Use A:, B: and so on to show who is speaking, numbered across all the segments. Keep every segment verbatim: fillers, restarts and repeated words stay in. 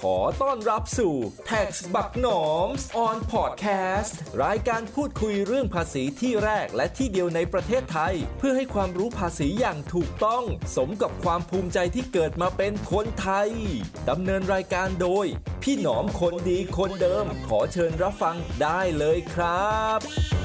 A: ขอต้อนรับสู่ Tax บักหนอม on Podcast รายการพูดคุยเรื่องภาษีที่แรกและที่เดียวในประเทศไทยเพื่อให้ความรู้ภาษีอย่างถูกต้องสมกับความภูมิใจที่เกิดมาเป็นคนไทยดำเนินรายการโดยพี่หนอมคนดีคนเดิมขอเชิญรับฟังได้เลยครับ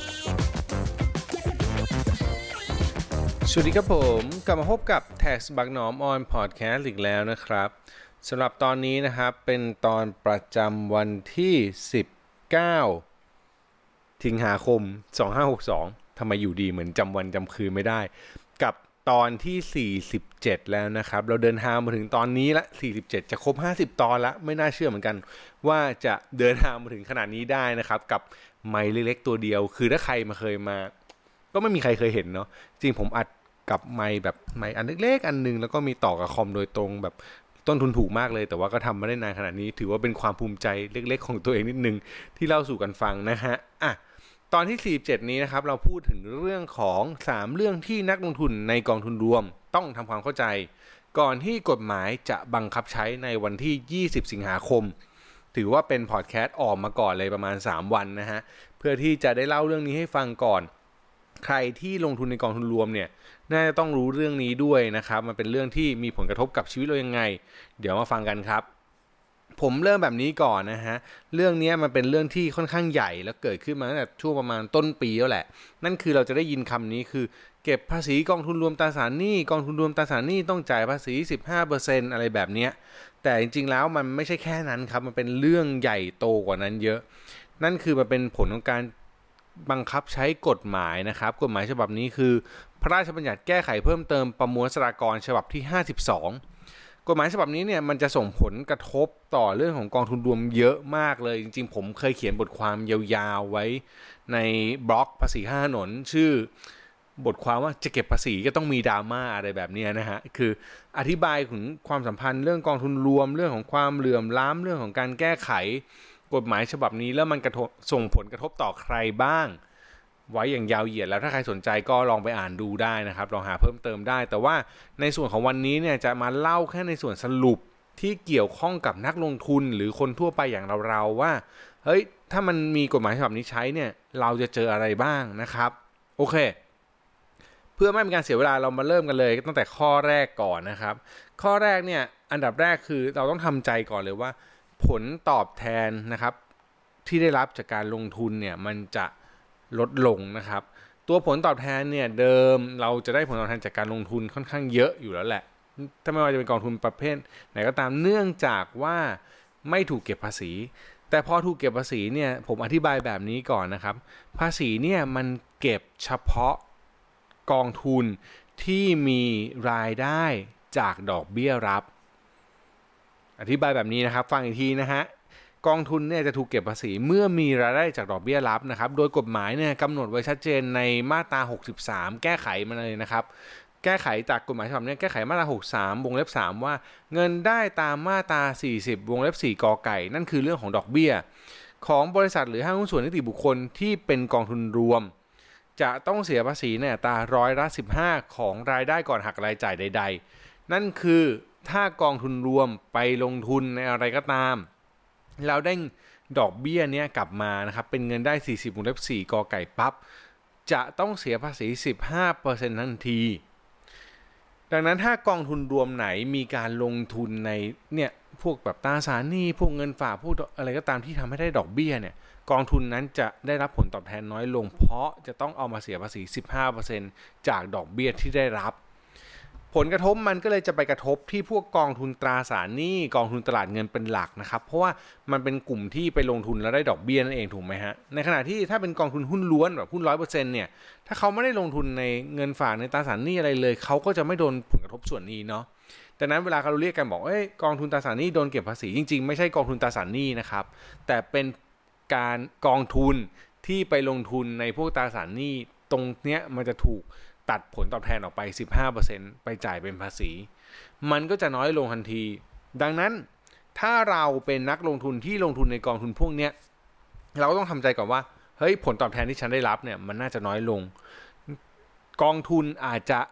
B: สวัสดีครับผมกลับมาพบกับ Tax บักหนอม on Podcast อีกแล้วนะครับสำหรับตอนนี้นะครับเป็นตอนประจำวันที่สิบเก้าสิงหาคมสองพันห้าร้อยหกสิบสองทำไมอยู่ดีเหมือนจำวันจำคืนไม่ได้กับตอนที่สี่สิบเจ็ดแล้วนะครับเราเดินทางมาถึงตอนนี้ละสี่สิบเจ็ดจะครบห้าสิบตอนละไม่น่าเชื่อเหมือนกันว่าจะเดินทางมาถึงขนาดนี้ได้นะครับกับไมค์เล็กๆตัวเดียวคือถ้าใครมาเคยมาก็ไม่มีใครเคยเห็นเนาะจริงผมอัดกับไมค์แบบไมค์อันเล็กๆอันนึงแล้วก็มีต่อกับคอมโดยตรงแบบต้นทุนถูกมากเลยแต่ว่าก็ทำมาได้นานขนาดนี้ถือว่าเป็นความภูมิใจเล็กๆของตัวเองนิดนึงที่เล่าสู่กันฟังนะฮะอ่ะตอนที่สี่สิบเจ็ดนี้นะครับเราพูดถึงเรื่องของสามเรื่องที่นักลงทุนในกองทุนรวมต้องทำความเข้าใจก่อนที่กฎหมายจะบังคับใช้ในวันที่ยี่สิบสิงหาคมถือว่าเป็นพอดแคสต์ออกมาก่อนเลยประมาณสามวันนะฮะเพื่อที่จะได้เล่าเรื่องนี้ให้ฟังก่อนใครที่ลงทุนในกองทุนรวมเนี่ยน่าจะต้องรู้เรื่องนี้ด้วยนะครับมันเป็นเรื่องที่มีผลกระทบกับชีวิตเรายังไงเดี๋ยวมาฟังกันครับผมเริ่มแบบนี้ก่อนนะฮะเรื่องนี้มันเป็นเรื่องที่ค่อนข้างใหญ่แล้วเกิดขึ้นมาตั้งแต่ช่วงประมาณต้นปีแล้วแหละนั่นคือเราจะได้ยินคำนี้คือเก็บภาษีกองทุนรวมตราสารหนี้กองทุนรวมตราสารหนี้ต้องจ่ายภาษี สิบห้าเปอร์เซ็นต์ อะไรแบบนี้แต่จริงๆแล้วมันไม่ใช่แค่นั้นครับมันเป็นเรื่องใหญ่โตกว่านั้นเยอะนั่นคือมันเป็นผลของการบังคับใช้กฎหมายนะครับกฎหมายฉบับนี้คือพระราชบัญญัติแก้ไขเพิ่มเติมประมวลสหกรณ์ฉบับที่ห้าสิบสองกฎหมายฉบับนี้เนี่ยมันจะส่งผลกระทบต่อเรื่องของกองทุนรวมเยอะมากเลยจริงๆผมเคยเขียนบทความยาวๆไว้ในบล็อกภาษีห้าถนนชื่อบทความว่าจะเก็บภาษีก็ต้องมีดราม่าอะไรแบบนี้นะฮะคืออธิบายถึงความสัมพันธ์เรื่องกองทุนรวมเรื่องของความเหลื่อมล้ำเรื่องของการแก้ไขกฎหมายฉบับนี้แล้วมันกระทบส่งผลกระทบต่อใครบ้างไว้อย่างยาวเหยียดแล้วถ้าใครสนใจก็ลองไปอ่านดูได้นะครับลองหาเพิ่มเติมได้แต่ว่าในส่วนของวันนี้เนี่ยจะมาเล่าแค่ในส่วนสรุปที่เกี่ยวข้องกับนักลงทุนหรือคนทั่วไปอย่างเราๆว่าเฮ้ยถ้ามันมีกฎหมายฉบับนี้ใช้เนี่ยเราจะเจออะไรบ้างนะครับโอเคเพื่อไม่เป็นการเสียเวลาเรามาเริ่มกันเลยตั้งแต่ข้อแรกก่อนนะครับข้อแรกเนี่ยอันดับแรกคือเราต้องทำใจก่อนเลยว่าผลตอบแทนนะครับที่ได้รับจากการลงทุนเนี่ยมันจะลดลงนะครับตัวผลตอบแทนเนี่ยเดิมเราจะได้ผลตอบแทนจากการลงทุนค่อนข้างเยอะอยู่แล้วแหละถ้าไม่ว่าจะเป็นกองทุนประเภทไหนก็ตามเนื่องจากว่าไม่ถูกเก็บภาษีแต่พอถูกเก็บภาษีเนี่ยผมอธิบายแบบนี้ก่อนนะครับภาษีเนี่ยมันเก็บเฉพาะกองทุนที่มีรายได้จากดอกเบี้ยรับอธิบายแบบนี้นะครับฟังอีกทีนะฮะกองทุนเนี่ยจะถูกเก็บภาษีเมื่อมีรายได้จากดอกเบี้ยรับนะครับโดยกฎหมายเนี่ยกำหนดไว้ชัดเจนในมาตราหกสิบสามแก้ไขมาเลยนะครับแก้ไขจากกฎหมายฉบับนี้แก้ไขมาตราหกสิบสามวงเล็บสามว่าเงินได้ตามมาตราสี่สิบวงเล็บสี่กอไก่นั่นคือเรื่องของดอกเบี้ยของบริษัทหรือห้างหุ้นส่วนนิติบุคคลที่เป็นกองทุนรวมจะต้องเสียภาษีในอัตราร้อยละสิบห้าของรายได้ก่อนหักรายจ่ายใดๆนั่นคือถ้ากองทุนรวมไปลงทุนในอะไรก็ตามแล้วได้ดอกเบี้ยเนี้ยกลับมานะครับเป็นเงินได้สี่สิบวงเล็บสี่กอไก่ปั๊บจะต้องเสียภาษี สิบห้าเปอร์เซ็นต์ ทันทีดังนั้นถ้ากองทุนรวมไหนมีการลงทุนในเนี่ยพวกแบบตราสารหนี้พวกเงินฝากพวกอะไรก็ตามที่ทำให้ได้ดอกเบี้ยเนี่ยกองทุนนั้นจะได้รับผลตอบแทนน้อยลงเพราะจะต้องเอามาเสียภาษี สิบห้าเปอร์เซ็นต์ จากดอกเบี้ยที่ได้รับผลกระทบมันก็เลยจะไปกระทบที่พวกกองทุนตราสารหนี้กองทุนตลาดเงินเป็นหลักนะครับเพราะว่ามันเป็นกลุ่มที่ไปลงทุนแล้วได้ดอกเบี้ยนั่นเองถูกไหมฮะในขณะที่ถ้าเป็นกองทุนหุ้นล้วนแบบหุ้น ร้อยเปอร์เซ็นต์ เนี่ยถ้าเขาไม่ได้ลงทุนในเงินฝากในตราสารหนี้อะไรเลยเขาก็จะไม่โดนผลกระทบส่วนนี้เนาะดังนั้นเวลาเราเรียกกันบอกเอ้ยกองทุนตราสารหนี้โดนเก็บภาษีจริงๆไม่ใช่กองทุนตราสารหนี้นะครับแต่เป็นการกองทุนที่ไปลงทุนในพวกตราสารหนี้ตรงเนี้ยมันจะถูกตัดผลตอบแทนออกไป สิบห้าเปอร์เซ็นต์ ไปจ่ายเป็นภาษีมันก็จะน้อยลงทันทีดังนั้นถ้าเราเป็นนักลงทุนที่ลงทุนในกองทุนพวกนี้เราก็ต้องทำใจก่อนว่าเฮ้ยผลตอบแทนที่ฉันได้รับเนี่ยมันน่าจะน้อยลงกองทุนอาจจะ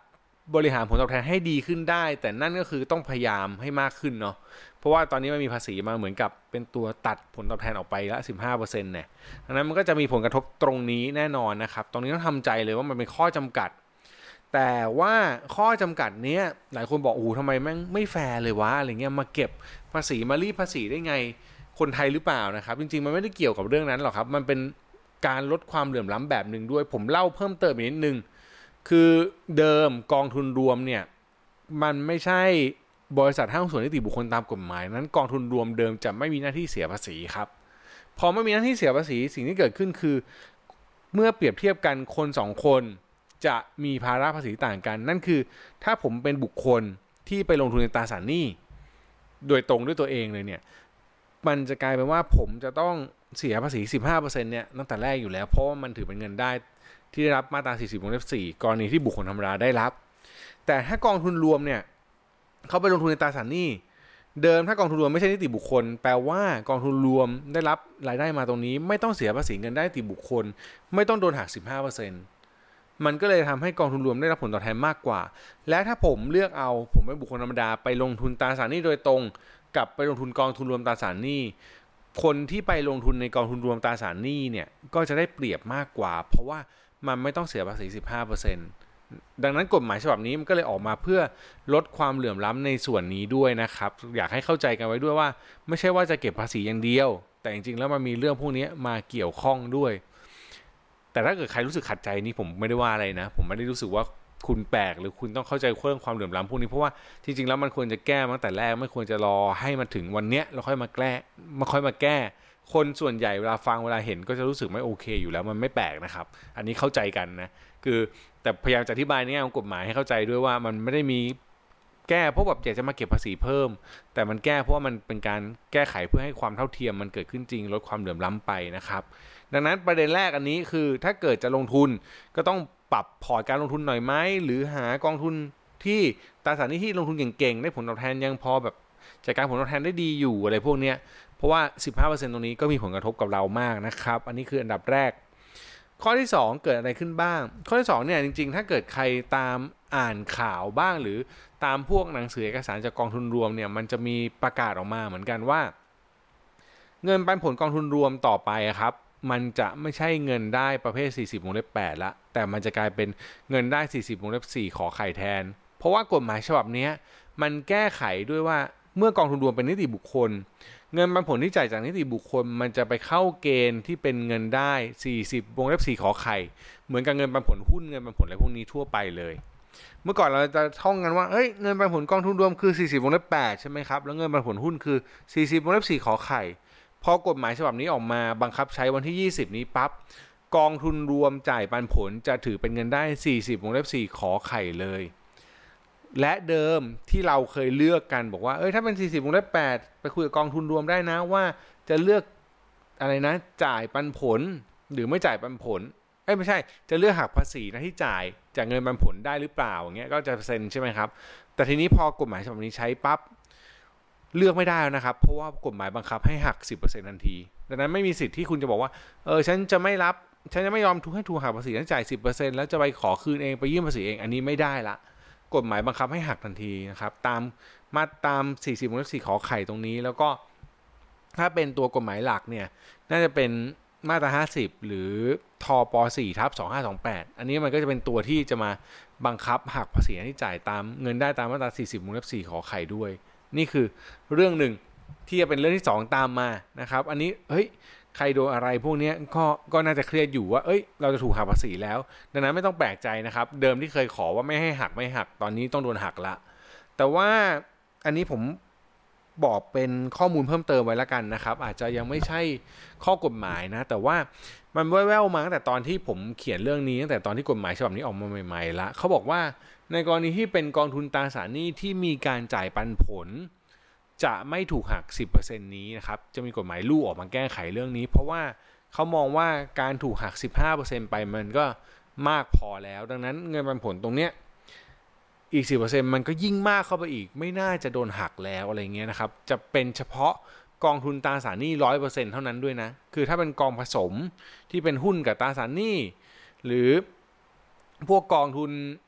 B: บริหารผลตอบแทนให้ดีขึ้นได้แต่นั่นก็คือต้องพยายามให้มากขึ้นเนาะเพราะว่าตอนนี้มันมีภาษีมาเหมือนกับเป็นตัวตัดผลตอบแทนออกไปละ สิบห้าเปอร์เซ็นต์ เนี่ยดังนั้นมันก็จะมีผลกระทบตรงนี้แน่นอนนะครับตรงนี้ต้องทำใจเลยว่ามันเป็นข้อจำกัดแต่ว่าข้อจำกัดเนี้ยหลายคนบอกโอ้โหทำไมแม่งไม่แฟร์เลยวะอะไรเงี้ยมาเก็บภาษีมารีดภาษีได้ไงคนไทยหรือเปล่านะครับจริงๆมันไม่ได้เกี่ยวกับเรื่องนั้นหรอกครับมันเป็นการลดความเหลื่อมล้ำแบบหนึ่งด้วยผมเล่าเพิ่มเติมอีกนิดนึงคือเดิมกองทุนรวมเนี่ยมันไม่ใช่บริษัทห้างหุ้นส่วนนิติบุคคลตามกฎหมายนั้นกองทุนรวมเดิมจะไม่มีหน้าที่เสียภาษีครับพอไม่มีหน้าที่เสียภาษีสิ่งที่เกิดขึ้นคือเมื่อเปรียบเทียบกันคนสองคนจะมีภาระภาษีต่างกันนั่นคือถ้าผมเป็นบุคคลที่ไปลงทุนในตราสารหนี้โดยตรงด้วยตัวเองเลยเนี่ยมันจะกลายเป็นว่าผมจะต้องเสียภาษี สิบห้าเปอร์เซ็นต์ เนี่ยตั้งแต่แรกอยู่แล้วเพราะว่ามันถือเป็นเงินได้ที่ได้รับมาตราสี่สิบวงเล็บสี่กรณีที่บุคคลธรรมดาได้รับแต่ถ้ากองทุนรวมเนี่ยเขาไปลงทุนในตราสารหนี้เดิมถ้ากองทุนรวมไม่ใช่นิติบุคคลแปลว่ากองทุนรวมได้รับรายได้มาตรงนี้ไม่ต้องเสียภาษีเงินได้นิติบุคคลไม่ต้องโดนหัก สิบห้าเปอร์เซ็นต์ มันก็เลยทำให้กองทุนรวมได้รับผลตอบแทนมากกว่าและถ้าผมเลือกเอาผมเป็นบุคคลธรรมดาไปลงทุนตราสารหนี้โดยตรงกับไปลงทุนกองทุนรวมตราสารหนี้คนที่ไปลงทุนในกองทุนรวมตราสารหนี้เนี่ยก็จะได้เปรียบมากกว่าเพราะว่ามันไม่ต้องเสียภาษี สิบห้าเปอร์เซ็นต์ ดังนั้นกฎหมายฉบับนี้มันก็เลยออกมาเพื่อลดความเหลื่อมล้ำในส่วนนี้ด้วยนะครับอยากให้เข้าใจกันไว้ด้วยว่าไม่ใช่ว่าจะเก็บภาษีอย่างเดียวแต่จริงๆแล้วมันมีเรื่องพวกนี้มาเกี่ยวข้องด้วยแต่ถ้าเกิดใครรู้สึกขัดใจนี่ผมไม่ได้ว่าอะไรนะผมไม่ได้รู้สึกว่าคุณแปลกหรือคุณต้องเข้าใจเรื่องความเหลื่อมล้ำพวกนี้เพราะว่าจริงๆแล้วมันควรจะแก้ตั้งแต่แรกไม่ควรจะรอให้มาถึงวันเนี้ยแล้วค่อยมาแก้มาค่อยมาแก้คนส่วนใหญ่เวลาฟังเวลาเห็นก็จะรู้สึกไม่โอเคอยู่แล้วมันไม่แปลกนะครับอันนี้เข้าใจกันนะคือแต่พยายามจะอธิบายในแง่ของกฎหมายให้เข้าใจด้วยว่ามันไม่ได้มีแก้เพราะแบบอยากจะมาเก็บภาษีเพิ่มแต่มันแก้เพราะว่ามันเป็นการแก้ไขเพื่อให้ความเท่าเทียมมันเกิดขึ้นจริงลดความเหลื่อมล้ำไปนะครับดังนั้นประเด็นแรกอันนี้คือถ้าเกิดจะลงทุนก็ต้องปรับพอร์ตการลงทุนหน่อยไหมหรือหากองทุนที่ตราสารหนี้ที่ลงทุนเก่งๆได้ผลตอบแทนยังพอแบบจัดการผลตอบแทนได้ดีอยู่อะไรพวกนี้เพราะว่า สิบห้าเปอร์เซ็นต์ ตรงนี้ก็มีผลกระทบกับเรามากนะครับอันนี้คืออันดับแรกข้อที่สองเกิดอะไรขึ้นบ้างข้อที่สองเนี่ยจริงๆถ้าเกิดใครตามอ่านข่าวบ้างหรือตามพวกหนังสือเอกสารจากกองทุนรวมเนี่ยมันจะมีประกาศออกมาเหมือนกันว่าเงินปันผลกองทุนรวมต่อไปครับมันจะไม่ใช่เงินได้ประเภทสี่สิบวงเล็บแปดละแต่มันจะกลายเป็นเงินได้สี่สิบวงเล็บสี่ขอไข่แทนเพราะว่ากฎหมายฉบับนี้มันแก้ไขด้วยว่าเมื่อกองทุนรวมเป็นนิติบุคคลเงินปันผลที่จ่ายจากนิติบุคคลมันจะไปเข้าเกณฑ์ที่เป็นเงินได้สี่สิบวงเล็บสี่ขอไข่เหมือนกับเงินปันผลหุ้นเงินปันผลอะไรพวกนี้ทั่วไปเลยเมื่อก่อนเราจะท่องกันว่าเอ้ยเงินปันผลกองทุนรวมคือสี่สิบวงเล็บแปดใช่ไหมครับแล้วเงินปันผลหุ้นคือสี่สิบวงเล็บสี่ขอไข่พอกฎหมายฉบับนี้ออกมาบังคับใช้วันที่ยี่สิบนี้ปั๊บกองทุนรวมจ่ายปันผลจะถือเป็นเงินได้สี่สิบวงเล็บสี่ขอไข่เลยและเดิมที่เราเคยเลือกกันบอกว่าเอ้ยถ้าเป็นสี่สิบวงเล็บแปดไปคุยกับกองทุนรวมได้นะว่าจะเลือกอะไรนะจ่ายปันผลหรือไม่จ่ายปันผลเอ้ยไม่ใช่จะเลือกหักภาษีนะที่จ่ายจากเงินปันผลได้หรือเปล่าอย่างเงี้ยก็จะเซ็นใช่ไหมครับแต่ทีนี้พอกฎหมายฉบับนี้ใช้ปั๊บเลือกไม่ได้แล้วนะครับเพราะว่ากฎหมายบังคับให้หัก สิบเปอร์เซ็นต์ ทันทีดังนั้นไม่มีสิทธิ์ที่คุณจะบอกว่าเออฉันจะไม่รับฉันจะไม่ยอมทุกให้ถูกหักภาษีฉันจ่าย สิบเปอร์เซ็นต์ แล้วจะไปขอคืนเองไปยื่นภาษีเองอันนี้ไม่ได้ละกฎหมายบังคับให้หักทันทีนะครับตามมาตามสี่สิบวงเล็บสี่ขอไข่ตรงนี้แล้วก็ถ้าเป็นตัวกฎหมายหลักเนี่ยน่าจะเป็นมาตราห้าสิบหรือทป สี่ทับสองพันห้าร้อยยี่สิบแปดอันนี้มันก็จะเป็นตัวที่จะมาบังคับหักภาษีที่จ่ายตามเงินได้ตามมาตราสี่สิบวงเล็บสี่ขอไข่ด้วยนี่คือเรื่องหนึ่งที่จะเป็นเรื่องที่สองตามมานะครับอันนี้เฮ้ยใครโดนอะไรพวกนี้ก็ก็น่าจะเครียดอยู่ว่าเอ้ยเราจะถูกหักภาษีแล้วดังนั้นไม่ต้องแปลกใจนะครับเดิมที่เคยขอว่าไม่ให้หักไม่หักตอนนี้ต้องโดนหักละแต่ว่าอันนี้ผมบอกเป็นข้อมูลเพิ่มเติมไว้แล้วกันนะครับอาจจะยังไม่ใช่ข้อกฎหมายนะแต่ว่ามันแว่วๆมาตั้งแต่ตอนที่ผมเขียนเรื่องนี้ตั้งแต่ตอนที่กฎหมายฉบับนี้ออกมาใหม่ๆละเขาบอกว่าในกรณีที่เป็นกองทุนตราสารหนี้ที่มีการจ่ายปันผลจะไม่ถูกหัก สิบเปอร์เซ็นต์ นี้นะครับจะมีกฎหมายลูกออกมาแก้ไขเรื่องนี้เพราะว่าเขามองว่าการถูกหัก สิบห้าเปอร์เซ็นต์ ไปมันก็มากพอแล้วดังนั้นเงินปันผลตรงเนี้ยอีก สิบเปอร์เซ็นต์ มันก็ยิ่งมากเข้าไปอีกไม่น่าจะโดนหักแล้วอะไรเงี้ยนะครับจะเป็นเฉพาะกองทุนตราสารหนี้ ร้อยเปอร์เซ็นต์ เท่านั้นด้วยนะคือถ้าเป็นกองผสมที่เป็นหุ้นกับตราสารหนี้หรือพวกกองทุน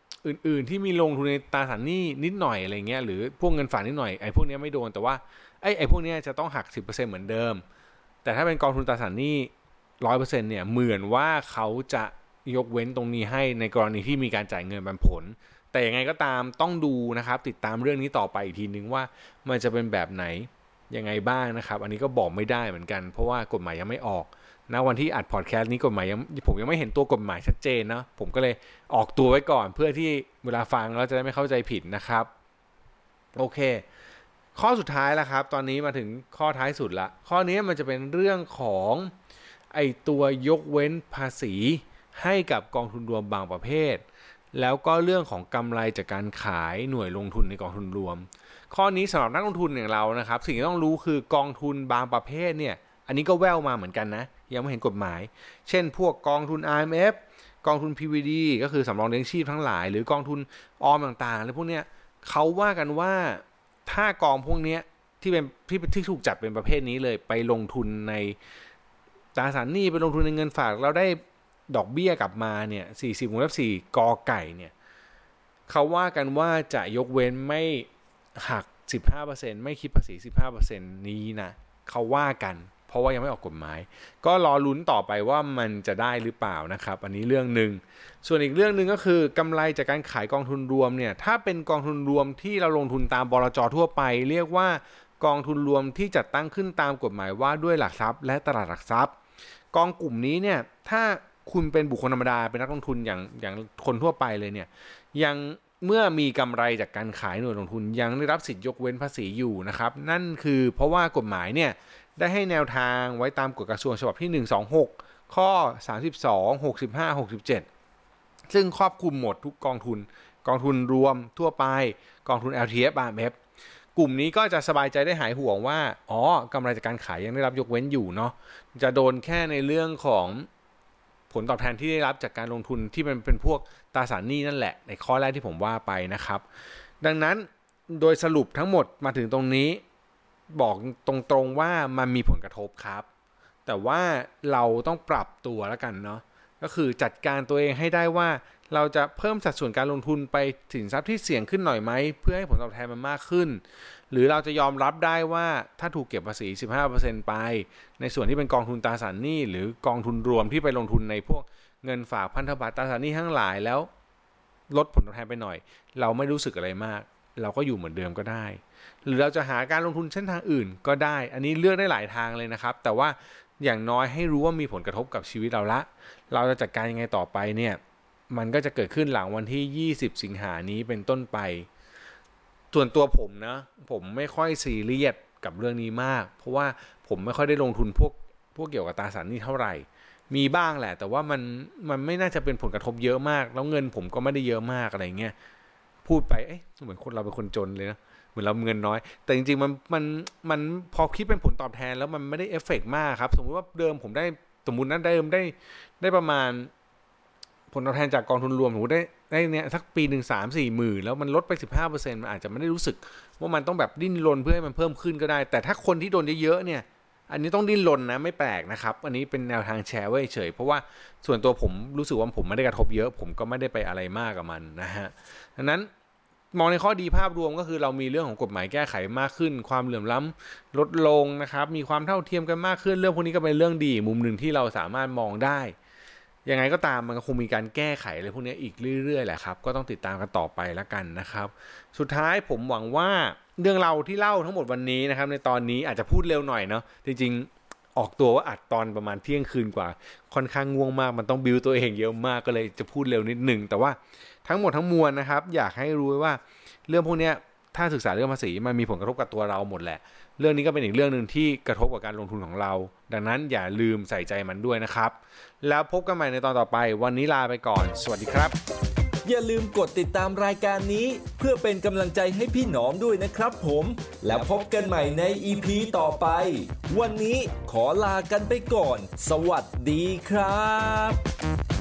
B: อื่นๆที่มีลงทุนในตราสารหนี้นิดหน่อยอะไรเงี้ยหรือพวกเงินฝากนิดหน่อยไอ้พวกนี้ไม่โดนแต่ว่าไอ้ไอ้พวกนี้จะต้องหัก สิบเปอร์เซ็นต์ เหมือนเดิมแต่ถ้าเป็นกองทุนตราสารหนี้ ร้อยเปอร์เซ็นต์ เนี่ยเหมือนว่าเขาจะยกเว้นตรงนี้ให้ในกรณีที่มีการจ่ายเงินปันผลแต่ยังไงก็ตามต้องดูนะครับติดตามเรื่องนี้ต่อไปอีกทีนึงว่ามันจะเป็นแบบไหนยังไงบ้างนะครับอันนี้ก็บอกไม่ได้เหมือนกันเพราะว่ากฎหมายยังไม่ออกณวันที่อัดพอดแคสต์นี้กฎหมายยังผมยังไม่เห็นตัวกฎหมายชัดเจนนะผมก็เลยออกตัวไว้ก่อนเพื่อที่เวลาฟังแล้วจะได้ไม่เข้าใจผิดนะครับโอเคข้อสุดท้ายแล้วครับตอนนี้มาถึงข้อท้ายสุดละข้อนี้มันจะเป็นเรื่องของไอตัวยกเว้นภาษีให้กับกองทุนรวมบางประเภทแล้วก็เรื่องของกำไรจากการขายหน่วยลงทุนในกองทุนรวมข้อนี้สำหรับนักลงทุนอย่างเรานะครับสิ่งที่ต้องรู้คือกองทุนบางประเภทเนี่ยอันนี้ก็แว่วมาเหมือนกันนะยังไม่เห็นกฎหมายเช่นพวกกองทุน อาร์ เอ็ม เอฟ กองทุน พี วี ดี ก็คือสำรองเลี้ยงชีพทั้งหลายหรือกองทุนออมต่างๆอะไรพวกเนี้ยเขาว่ากันว่าถ้ากองพวกเนี้ยที่เป็นที่ที่ถูกจัดเป็นประเภทนี้เลยไปลงทุนในตราสารหนี้ไปลงทุนในเงินฝากเราได้ดอกเบี้ยกลับมาเนี่ยสี่สิบวงเล็บสี่กอไก่เนี่ยเขาว่ากันว่าจะยกเว้นไม่หัก สิบห้าเปอร์เซ็นต์ ไม่คิดภาษี สิบห้าเปอร์เซ็นต์ นี้นะเขาว่ากันเพราะว่ายังไม่ออกกฎหมายก็รอลุ้นต่อไปว่ามันจะได้หรือเปล่านะครับอันนี้เรื่องนึงส่วนอีกเรื่องนึงก็คือกำไรจากการขายกองทุนรวมเนี่ยถ้าเป็นกองทุนรวมที่เราลงทุนตามบลจ.ทั่วไปเรียกว่ากองทุนรวมที่จัดตั้งขึ้นตามกฎหมายว่าด้วยหลักทรัพย์และตลาดหลักทรัพย์กองกลุ่มนี้เนี่ยถ้าคุณเป็นบุคคลธรรมดาเป็นนักลงทุนอย่างอย่างคนทั่วไปเลยเนี่ยยังเมื่อมีกำไรจากการขายหน่วยลงทุนยังได้รับสิทธิยกเว้นภาษีอยู่นะครับนั่นคือเพราะว่ากฎหมายเนี่ยได้ให้แนวทางไว้ตามกฎกระทรวงฉบับที่หนึ่งสองหกข้อสามสิบสอง หกสิบห้า หกสิบเจ็ดซึ่งครอบคลุมหมดทุกกองทุนกองทุนรวมทั่วไปกองทุน แอล ที เอฟ อาร์ เอ็ม เอฟ กลุ่มนี้ก็จะสบายใจได้หายห่วงว่าอ๋อกำไรจากการขายยังได้รับยกเว้นอยู่เนาะจะโดนแค่ในเรื่องของผลตอบแทนที่ได้รับจากการลงทุนที่มันเป็นพวกตราสารหนี้นั่นแหละในข้อแรกที่ผมว่าไปนะครับดังนั้นโดยสรุปทั้งหมดมาถึงตรงนี้บอกตรงๆว่ามันมีผลกระทบครับแต่ว่าเราต้องปรับตัวแล้วกันเนาะก็คือจัดการตัวเองให้ได้ว่าเราจะเพิ่มสัดส่วนการลงทุนไปสินทรัพย์ที่เสี่ยงขึ้นหน่อยไหมเพื่อให้ผลตอบแทนมันมากขึ้นหรือเราจะยอมรับได้ว่าถ้าถูกเก็บภาษี สิบห้าเปอร์เซ็นต์ ไปในส่วนที่เป็นกองทุนตราสารหนี้หรือกองทุนรวมที่ไปลงทุนในพวกเงินฝากพันธบัตรตราสารหนี้ทั้งหลายแล้วลดผลตอบแทนไปหน่อยเราไม่รู้สึกอะไรมากเราก็อยู่เหมือนเดิมก็ได้หรือเราจะหาการลงทุนเส้นทางอื่นก็ได้อันนี้เลือกได้หลายทางเลยนะครับแต่ว่าอย่างน้อยให้รู้ว่ามีผลกระทบกับชีวิตเราละเราจะจัดการยังไงต่อไปเนี่ยมันก็จะเกิดขึ้นหลังวันที่ยี่สิบสิงหานี้เป็นต้นไปส่วนตัวผมนะผมไม่ค่อยซีเรียสกับเรื่องนี้มากเพราะว่าผมไม่ค่อยได้ลงทุนพวกพวกเกี่ยวกับตราสารหนี้เท่าไหร่มีบ้างแหละแต่ว่ามันมันไม่น่าจะเป็นผลกระทบเยอะมากแล้วเงินผมก็ไม่ได้เยอะมากอะไรเงี้ยพูดไปเอ๊ะเหมือนคนเราเป็นคนจนเลยนะเหมือนเราเงินน้อยแต่จริงๆมันมันมันพอคิดเป็นผลตอบแทนแล้วมันไม่ได้เอฟเฟกต์มากครับสมมุติว่าเดิมผมได้สมมุตินั้นเดิมได้ได้ประมาณผลตอบแทนจากกองทุนรวมผมได้ได้เนี่ยสักปีหนึ่งสามสี่หมื่นแล้วมันลดไป สิบห้าเปอร์เซ็นต์ มันอาจจะไม่ได้รู้สึกว่ามันต้องแบบดิ้นรนเพื่อให้มันเพิ่มขึ้นก็ได้แต่ถ้าคนที่โดนเยอะๆเนี่ยอันนี้ต้องดิ้นรนนะไม่แปลกนะครับอันนี้เป็นแนวทางแชร์ไว้เฉยเพราะว่าส่วนตัวผมรู้สึกว่าผมไม่ได้กระทบเยอะผมก็ไม่ได้ไปอะไรมากกับมันนะฮะดังนั้นมองในข้อดีภาพรวมก็คือเรามีเรื่องของกฎหมายแก้ไขมากขึ้นความเหลื่อมล้ำลดลงนะครับมีความเท่าเทียมกันมากขึ้นเรื่องพวกนี้ก็เป็นเรื่องดีมุมหนึ่งที่เราสามารถมองได้ยังไงก็ตามมันก็คงมีการแก้ไขอะไรพวกนี้อีกเรื่อยๆแหละครับก็ต้องติดตามกันต่อไปแล้วกันนะครับสุดท้ายผมหวังว่าเรื่องเราที่เล่าทั้งหมดวันนี้นะครับในตอนนี้อาจจะพูดเร็วหน่อยเนาะจริงๆออกตัวว่าอัดตอนประมาณเที่ยงคืนกว่าค่อนข้างง่วงมากมันต้องบิวตัวเองเยอะมากก็เลยจะพูดเร็วนิดนึงแต่ว่าทั้งหมดทั้งมวลนะครับอยากให้รู้ว่าเรื่องพวกนี้ถ้าศึกษาเรื่องภาษีมันมีผลกระทบกับตัวเราหมดแหละเรื่องนี้ก็เป็นอีกเรื่องนึงที่กระทบกับการลงทุนของเราดังนั้นอย่าลืมใส่ใจมันด้วยนะครับแล้วพบกันใหม่ในตอนต่อไปวันนี้ลาไปก่อนสวัสดีครับ
A: อย่าลืมกดติดตามรายการนี้เพื่อเป็นกำลังใจให้พี่หนอมด้วยนะครับผมแล้วพบกันใหม่ใน อี พี ต่อไปวันนี้ขอลากันไปก่อนสวัสดีครับ